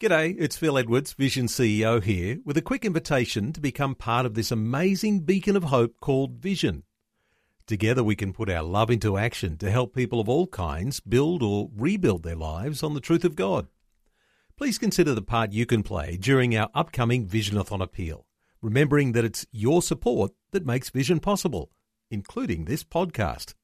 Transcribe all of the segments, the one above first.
G'day, it's Phil Edwards, Vision CEO here, with a quick invitation to become part of this amazing beacon of hope called Vision. Together we can put our love into action to help people of all kinds build or rebuild their lives on the truth of God. Please consider the part you can play during our upcoming Visionathon appeal, remembering that it's your support that makes Vision possible, including this podcast.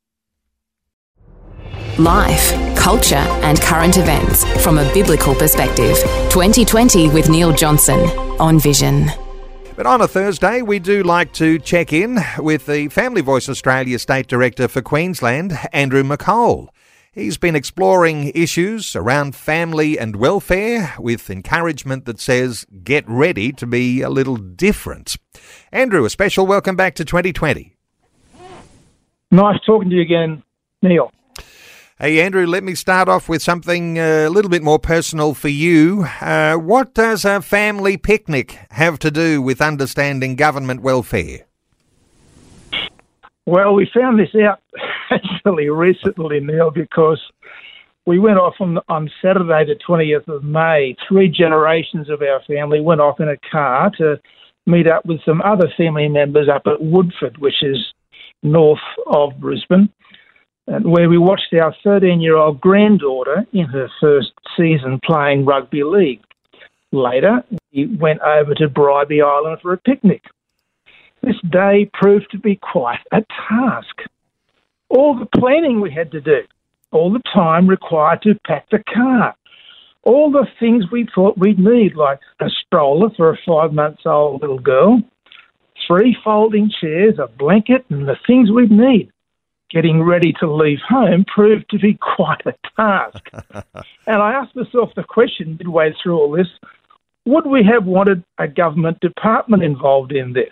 Life, culture and current events from a biblical perspective. 2020 with Neil Johnson on Vision. But on a Thursday, we do like to check in with the Family Voice Australia State Director for Queensland, Andrew McCole. He's been exploring issues around family and welfare with encouragement that says, get ready to be a little different. Andrew, a special welcome back to 2020. Nice talking to you again, Neil. Hey, Andrew, let me start off with something a little bit more personal for you. What does a family picnic have to do with understanding government welfare? Well, we found this out actually recently, Neil, because we went off on Saturday the 20th of May. 3 generations of our family went off in a car to meet up with some other family members up at Woodford, which is north of Brisbane, and where we watched our 13-year-old granddaughter in her first season playing rugby league. Later, we went over to Bribie Island for a picnic. This day proved to be quite a task. All the planning we had to do, all the time required to pack the car, all the things we thought we'd need, like a stroller for a 5-month-old little girl, 3 folding chairs, a blanket, and the things we'd need. Getting ready to leave home proved to be quite a task. And I asked myself the question midway through all this, would we have wanted a government department involved in this?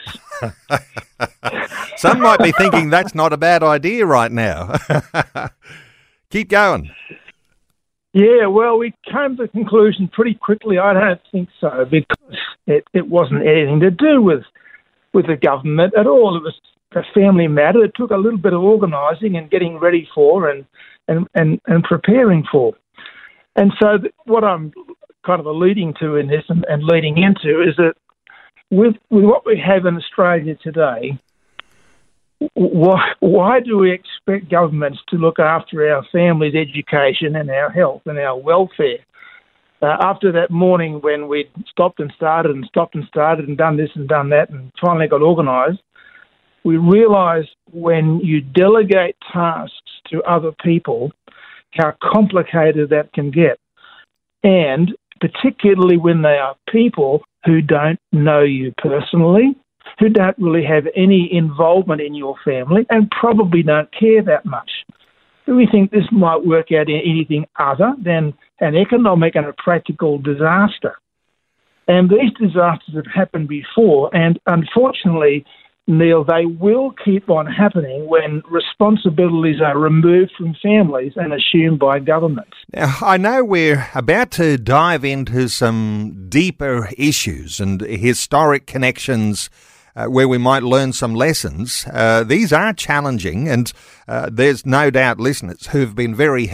Some might be thinking that's not a bad idea right now. Keep going. Yeah, well, we came to the conclusion pretty quickly. I don't think so, because it wasn't anything to do with the government at all. It was a family matter. It took a little bit of organising and getting ready for and preparing for. And so what I'm kind of alluding to in this and leading into is that with what we have in Australia today, why do we expect governments to look after our families' education and our health and our welfare? After that morning when we stopped and started and done this and done that and finally got organised, we realise when you delegate tasks to other people, how complicated that can get. And particularly when they are people who don't know you personally, who don't really have any involvement in your family and probably don't care that much. We think this might work out in anything other than an economic and a practical disaster. And these disasters have happened before, and unfortunately, Neil, they will keep on happening when responsibilities are removed from families and assumed by governments. Now, I know we're about to dive into some deeper issues and historic connections where we might learn some lessons. These are challenging, and there's no doubt listeners who've been very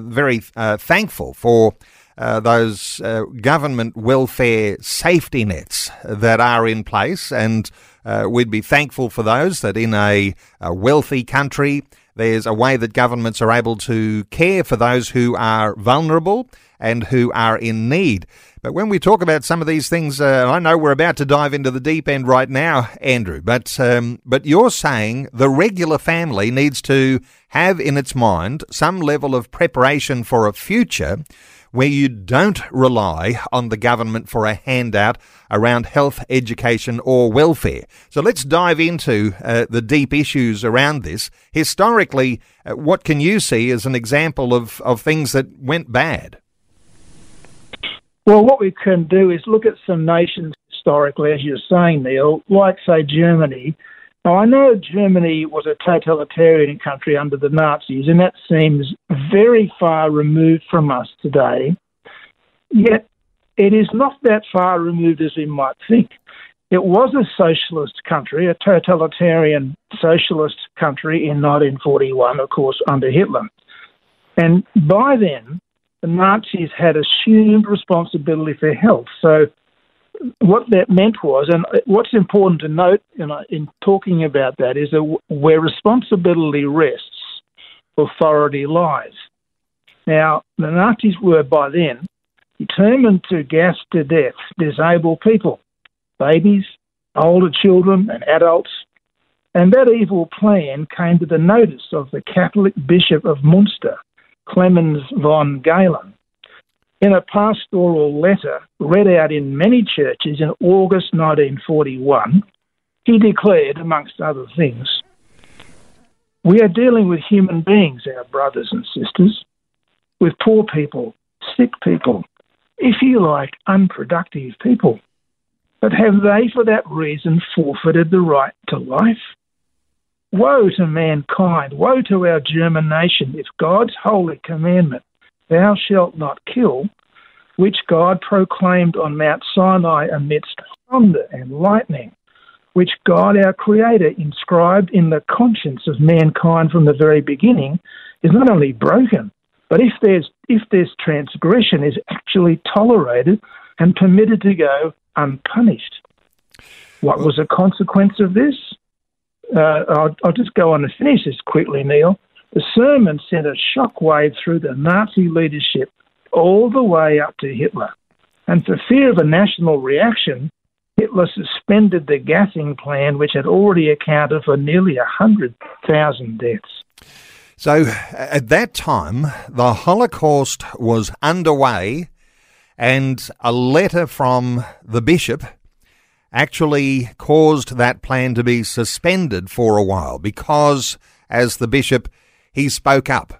thankful for those government welfare safety nets that are in place, and we'd be thankful for those, that in a wealthy country there's a way that governments are able to care for those who are vulnerable and who are in need. But when we talk about some of these things, I know we're about to dive into the deep end right now, Andrew, but you're saying the regular family needs to have in its mind some level of preparation for a future where you don't rely on the government for a handout around health, education or welfare. So let's dive into the deep issues around this. Historically, what can you see as an example of things that went bad? Well, what we can do is look at some nations historically, as you're saying, Neil, like, say, Germany. Now, I know Germany was a totalitarian country under the Nazis, and that seems very far removed from us today. Yet, it is not that far removed as we might think. It was a socialist country, a totalitarian socialist country in 1941, of course, under Hitler. And by then, the Nazis had assumed responsibility for health. So what that meant was, and what's important to note in talking about that, is that where responsibility rests, authority lies. Now, the Nazis were by then determined to gas to death disabled people, babies, older children and adults, and that evil plan came to the notice of the Catholic Bishop of Munster, Clemens von Galen. In a pastoral letter read out in many churches in August 1941, he declared, amongst other things, "We are dealing with human beings, our brothers and sisters, with poor people, sick people, if you like, unproductive people. But have they for that reason forfeited the right to life? Woe to mankind, woe to our German nation, if God's holy commandment, 'Thou shalt not kill,' which God proclaimed on Mount Sinai amidst thunder and lightning, which God our Creator inscribed in the conscience of mankind from the very beginning, is not only broken, but if this transgression is actually tolerated and permitted to go unpunished." What was the consequence of this? I'll just go on and finish this quickly, Neil. The sermon sent a shockwave through the Nazi leadership all the way up to Hitler. And for fear of a national reaction, Hitler suspended the gassing plan, which had already accounted for nearly 100,000 deaths. So at that time, the Holocaust was underway, and a letter from the bishop actually caused that plan to be suspended for a while because, as the bishop, he spoke up.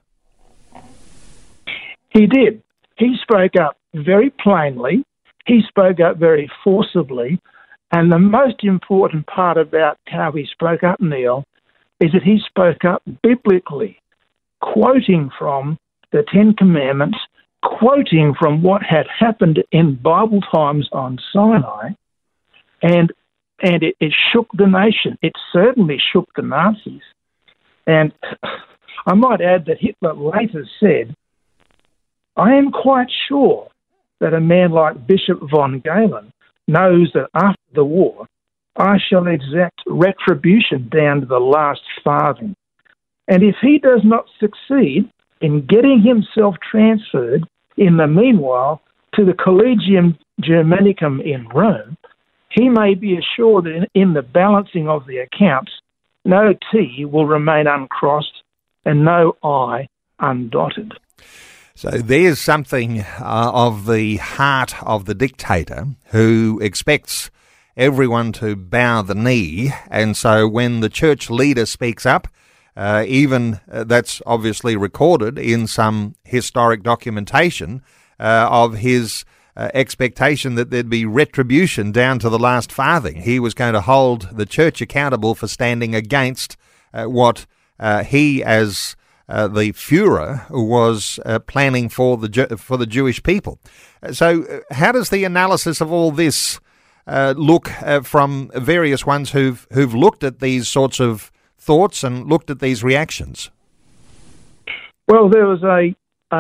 He did. He spoke up very plainly. He spoke up very forcibly. And the most important part about how he spoke up, Neil, is that he spoke up biblically, quoting from the Ten Commandments, quoting from what had happened in Bible times on Sinai, and it shook the nation. It certainly shook the Nazis. And I might add that Hitler later said, "I am quite sure that a man like Bishop von Galen knows that after the war, I shall exact retribution down to the last farthing. And if he does not succeed in getting himself transferred in the meanwhile to the Collegium Germanicum in Rome, he may be assured that in the balancing of the accounts, no T will remain uncrossed and no I undotted." So there's something of the heart of the dictator who expects everyone to bow the knee. And so when the church leader speaks up, even that's obviously recorded in some historic documentation of his expectation that there'd be retribution down to the last farthing. He was going to hold the church accountable for standing against what he, as the Führer, was planning for the Jewish people. So, how does the analysis of all this look from various ones who've looked at these sorts of thoughts and looked at these reactions? Well, there was a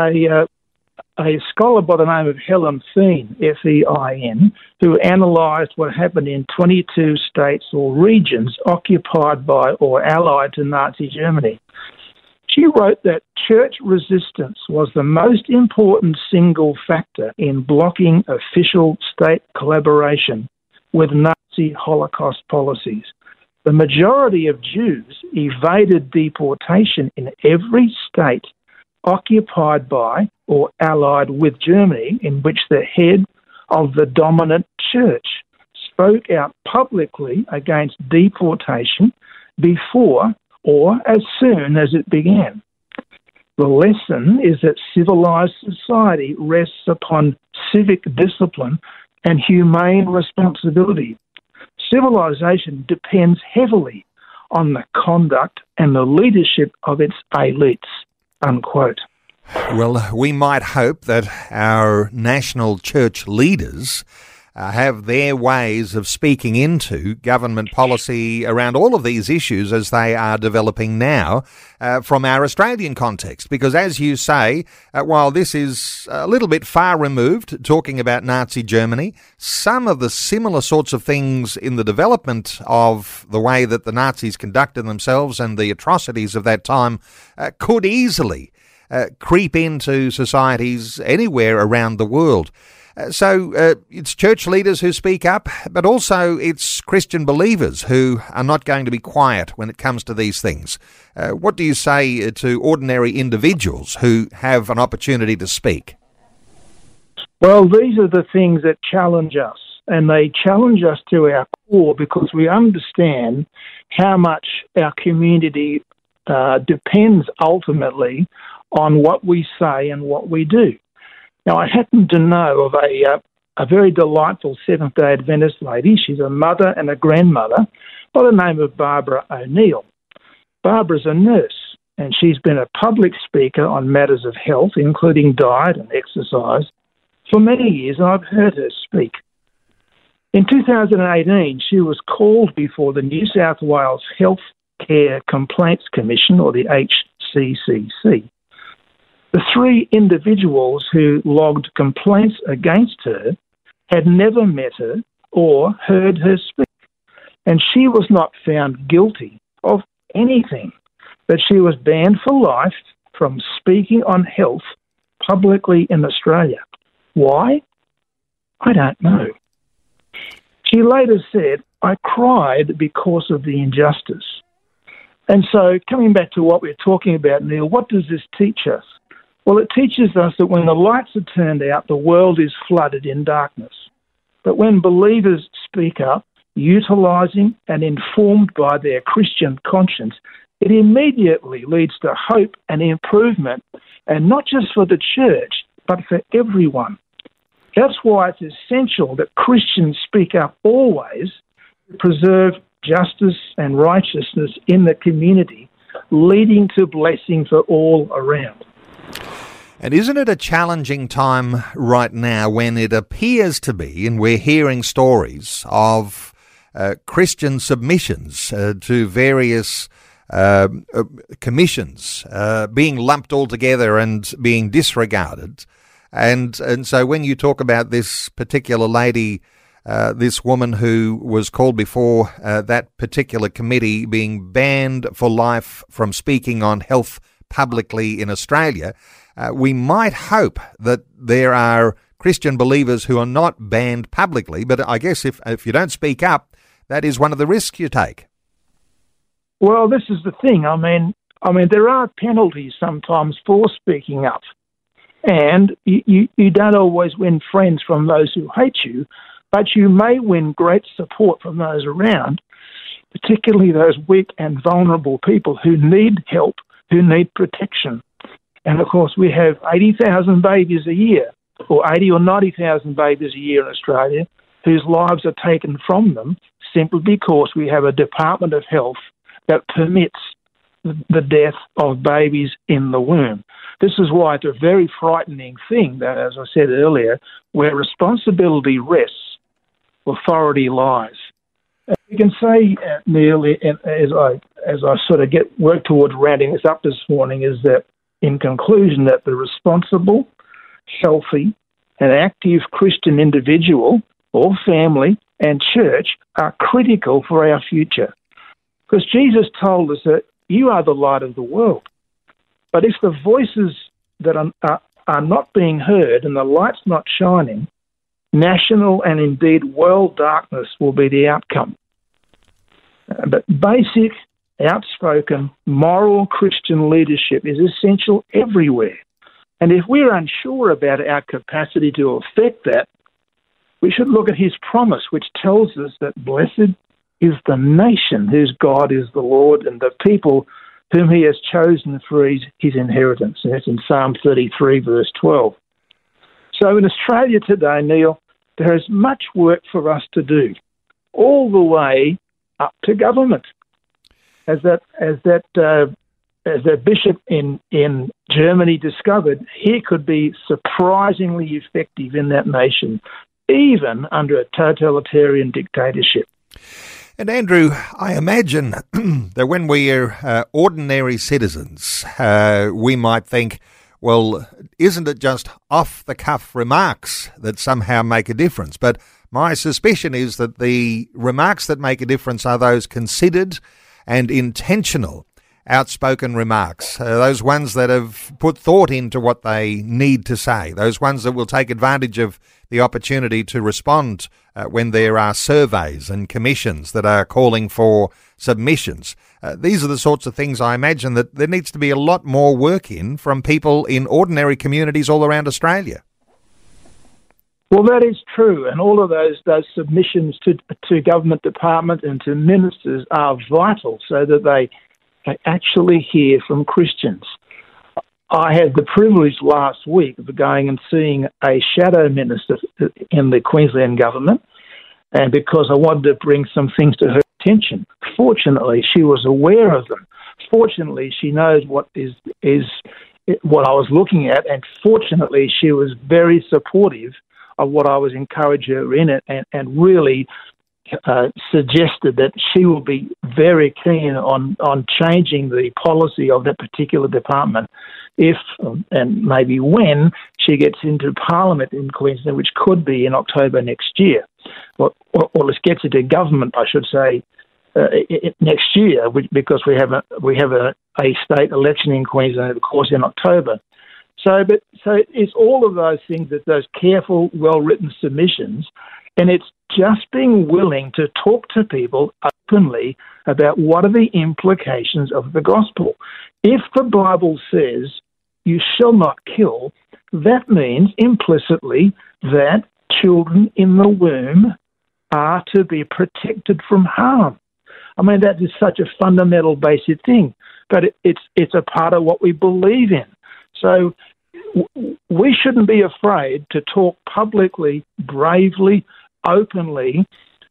scholar by the name of Helen Fein, F-E-I-N, who analysed what happened in 22 states or regions occupied by or allied to Nazi Germany. She wrote that church resistance was the most important single factor in blocking official state collaboration with Nazi Holocaust policies. The majority of Jews evaded deportation in every state occupied by or allied with Germany in which the head of the dominant church spoke out publicly against deportation before or as soon as it began. The lesson is that civilized society rests upon civic discipline and humane responsibility. Civilization depends heavily on the conduct and the leadership of its elites, unquote. Well, we might hope that our national church leaders have their ways of speaking into government policy around all of these issues as they are developing now from our Australian context. Because as you say, while this is a little bit far removed, talking about Nazi Germany, some of the similar sorts of things in the development of the way that the Nazis conducted themselves and the atrocities of that time could easily creep into societies anywhere around the world. So it's church leaders who speak up, but also it's Christian believers who are not going to be quiet when it comes to these things. What do you say to ordinary individuals who have an opportunity to speak? Well, these are the things that challenge us, and they challenge us to our core because we understand how much our community depends ultimately on what we say and what we do. Now, I happen to know of a very delightful Seventh-day Adventist lady. She's a mother and a grandmother by the name of Barbara O'Neill. Barbara's a nurse, and she's been a public speaker on matters of health, including diet and exercise, for many years, and I've heard her speak. In 2018, she was called before the New South Wales Health Care Complaints Commission, or the HCCC. The three individuals who logged complaints against her had never met her or heard her speak, and she was not found guilty of anything, but she was banned for life from speaking on health publicly in Australia. Why? I don't know. She later said, "I cried because of the injustice." And so, coming back to what we're talking about, Neil, what does this teach us? Well, it teaches us that when the lights are turned out, the world is flooded in darkness. But when believers speak up, utilising and informed by their Christian conscience, it immediately leads to hope and improvement, and not just for the church, but for everyone. That's why it's essential that Christians speak up always to preserve justice and righteousness in the community, leading to blessing for all around. And isn't it a challenging time right now when it appears to be, and we're hearing stories of Christian submissions to various commissions being lumped all together and being disregarded? And so when you talk about this particular lady, this woman who was called before that particular committee being banned for life from speaking on health publicly in Australia, we might hope that there are Christian believers who are not banned publicly, but I guess if you don't speak up, that is one of the risks you take. Well, this is the thing. I mean, there are penalties sometimes for speaking up, and you don't always win friends from those who hate you, but you may win great support from those around, particularly those weak and vulnerable people who need help, who need protection. And, of course, we have 80,000 babies a year, or 80 or 90,000 babies a year in Australia, whose lives are taken from them simply because we have a Department of Health that permits the death of babies in the womb. This is why it's a very frightening thing that, as I said earlier, where responsibility rests, authority lies. You can say, Neil, as I sort of work towards rounding this up this morning, is that in conclusion that the responsible, healthy and active Christian individual or family and church are critical for our future. Because Jesus told us that you are the light of the world. But if the voices that are not being heard and the light's not shining, national and indeed world darkness will be the outcome. But basic, outspoken, moral Christian leadership is essential everywhere. And if we're unsure about our capacity to affect that, we should look at his promise, which tells us that blessed is the nation whose God is the Lord and the people whom he has chosen for his inheritance. And that's in Psalm 33, verse 12. So in Australia today, Neil, there is much work for us to do, all the way up to government. As that bishop in Germany discovered, he could be surprisingly effective in that nation. even under a totalitarian dictatorship. And Andrew, I imagine that when we are ordinary citizens, we might think, well, isn't it just off-the-cuff remarks that somehow make a difference? But my suspicion is that the remarks that make a difference are those considered and intentional, outspoken remarks, those ones that have put thought into what they need to say, those ones that will take advantage of the opportunity to respond when there are surveys and commissions that are calling for submissions. These are the sorts of things I imagine that there needs to be a lot more work in from people in ordinary communities all around Australia. Well, that is true, and all of those submissions to government departments and to ministers are vital so that they actually hear from Christians. I had the privilege last week of going and seeing a shadow minister in the Queensland government, and because I wanted to bring some things to her attention. Fortunately, she was aware of them. Fortunately, she knows what is what I was looking at, and fortunately, she was very supportive of what I was encouraging her in it, and really suggested that she will be very keen on changing the policy of that particular department if and maybe when she gets into Parliament in Queensland, which could be in October next year. Well, let's get into government, I should say, next year, because we have a state election in Queensland, of course, in October. So it's all of those things, that those careful, well-written submissions, and it's just being willing to talk to people openly about what are the implications of the gospel. If the Bible says you shall not kill, that means implicitly that children in the womb are to be protected from harm. I mean, that is such a fundamental, basic thing, but it's a part of what we believe in. So we shouldn't be afraid to talk publicly, bravely, openly,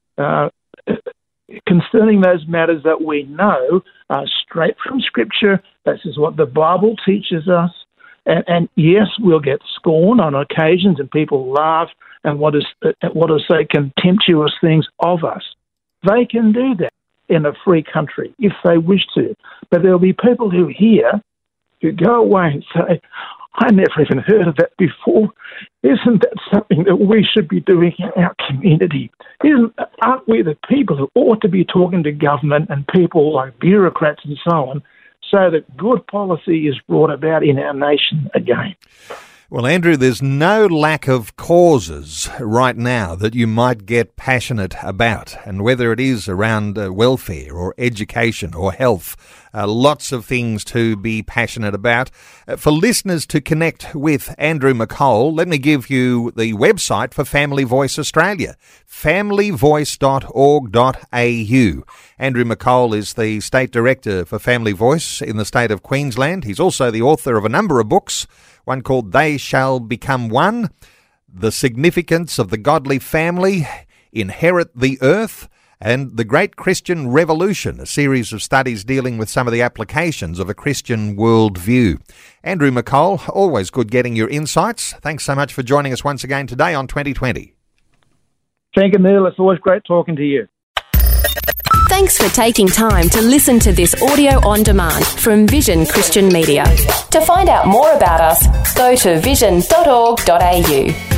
concerning those matters that we know are straight from Scripture. This is what the Bible teaches us. And yes, we'll get scorned on occasions, and people laugh and want to say contemptuous things of us. They can do that in a free country if they wish to. But there'll be people who go away and say, I never even heard of that before. Isn't that something that we should be doing in our community? Aren't we the people who ought to be talking to government and people like bureaucrats and so on, so that good policy is brought about in our nation again? Well, Andrew, there's no lack of causes right now that you might get passionate about, and whether it is around welfare or education or health, lots of things to be passionate about. For listeners to connect with Andrew McColl, let me give you the website for Family Voice Australia, familyvoice.org.au. Andrew McColl is the State Director for Family Voice in the state of Queensland. He's also the author of a number of books, one called They Shall Become One, The Significance of the Godly Family, Inherit the Earth, and The Great Christian Revolution, a series of studies dealing with some of the applications of a Christian worldview. Andrew McColl, always good getting your insights. Thanks so much for joining us once again today on 2020. Thank you, Neil. It's always great talking to you. Thanks for taking time to listen to this audio on demand from Vision Christian Media. To find out more about us, go to vision.org.au.